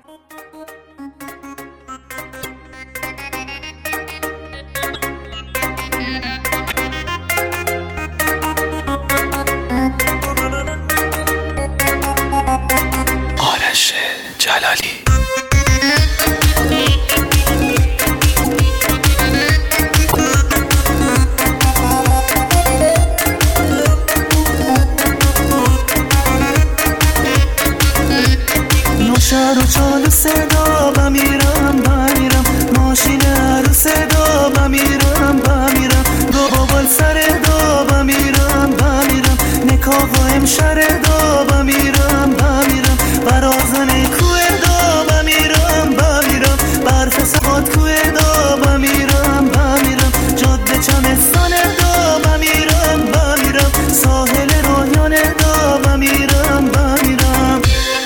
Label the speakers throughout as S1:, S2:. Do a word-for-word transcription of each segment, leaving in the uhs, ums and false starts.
S1: آرش جلالی.
S2: نوشهر و چالو صدا بمیرم بمیرم، ماشین رو صدا بمیرم بمیرم، روبال سر دا بمیرم بمیرم، نکاح و امشر دا بمیرم بمیرم، برازن کوه دا بمیرم بمیرم، برف سقاط کوه دا بمیرم بمیرم، جاده چمستان دا بمیرم بمیرم، ساحل رویان دا بمیرم بمیرم.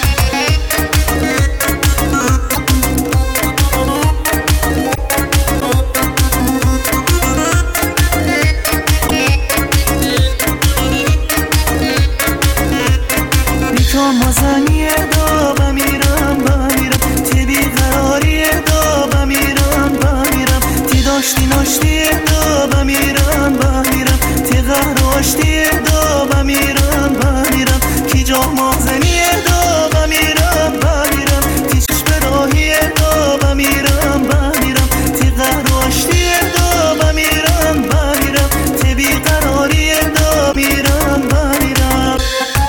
S2: مازنی دا بمیرم بمیرم، تی بیقراری دا بمیرم بمیرم، تی داشتی ناشتی دا بمیرم بمیرم، تی قهر و آشتی دا بمیرم بمیرم، کی جا مازنی دا بمیرم بمیرم، تی چشم راهی دا بمیرم بمیرم، تی قهر و آشتی دا بمیرم بمیرم، تی بیقراری دا میرم بمیرم.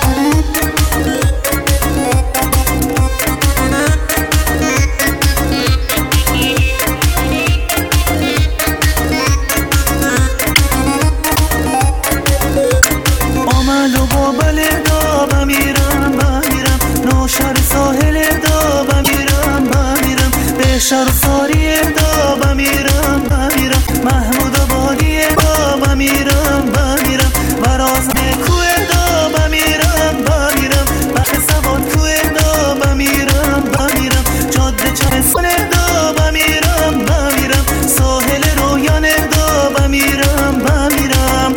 S2: و بابل دا بمیرم بمیرم، نوشهر ساحل دا بمیرم بمیرم، بهشهر و ساری دا بمیرم بمیرم، محمود آبادی دا بمیرم بمیرم، برازن کوه دا بمیرم بمیرم، برف سواد کوه دا بمیرم بمیرم، جاده چمستان دا بمیرم بمیرم، ساحل رویان دا بمیرم بمیرم.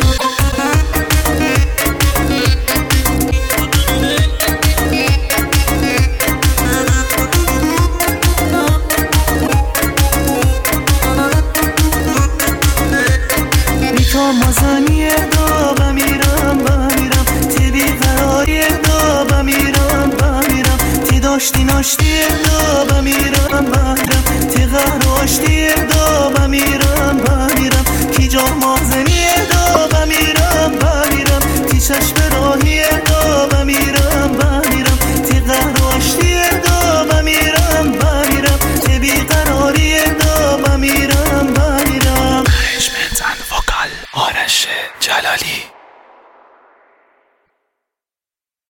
S2: مازنی دا بمیرم بمیرم، تی بیقراری دا بمیرم بمیرم، تی داشتی ناشتی دا بمیرم بمیرم، تی قهر و آشتی دا بمیرم بمیرم، کی جا مازنی دا بمیرم بمیرم، تی چشم راهی دا بمیرم بمیرم، تی قهر و آشتی دا بمیرم بمیرم، تی بیقراری دا بمیرم بمیرم.
S1: آرش جلالی.